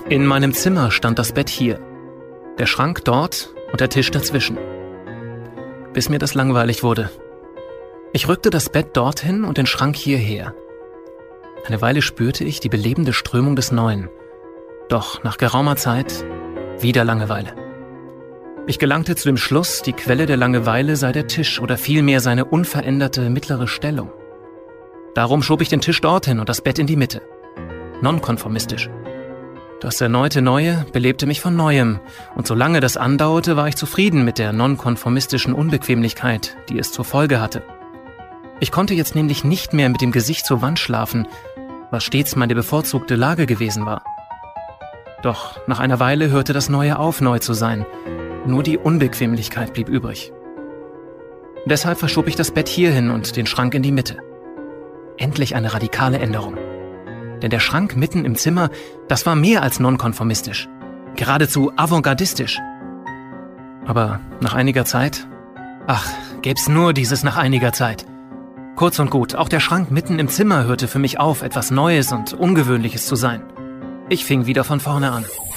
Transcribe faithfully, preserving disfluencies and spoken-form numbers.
In meinem Zimmer stand das Bett hier, der Schrank dort und der Tisch dazwischen. Bis mir das langweilig wurde. Ich rückte das Bett dorthin und den Schrank hierher. Eine Weile spürte ich die belebende Strömung des Neuen. Doch nach geraumer Zeit wieder Langeweile. Ich gelangte zu dem Schluss, die Quelle der Langeweile sei der Tisch oder vielmehr seine unveränderte mittlere Stellung. Darum schob ich den Tisch dorthin und das Bett in die Mitte. Nonkonformistisch. Das erneute Neue belebte mich von Neuem, und solange das andauerte, war ich zufrieden mit der nonkonformistischen Unbequemlichkeit, die es zur Folge hatte. Ich konnte jetzt nämlich nicht mehr mit dem Gesicht zur Wand schlafen, was stets meine bevorzugte Lage gewesen war. Doch nach einer Weile hörte das Neue auf, neu zu sein. Nur die Unbequemlichkeit blieb übrig. Deshalb verschob ich das Bett hierhin und den Schrank in die Mitte. Endlich eine radikale Änderung. Denn der Schrank mitten im Zimmer, das war mehr als nonkonformistisch. Geradezu avantgardistisch. Aber nach einiger Zeit... Ach, gäb's nur dieses nach einiger Zeit. Kurz und gut, auch der Schrank mitten im Zimmer hörte für mich auf, etwas Neues und Ungewöhnliches zu sein. Ich fing wieder von vorne an.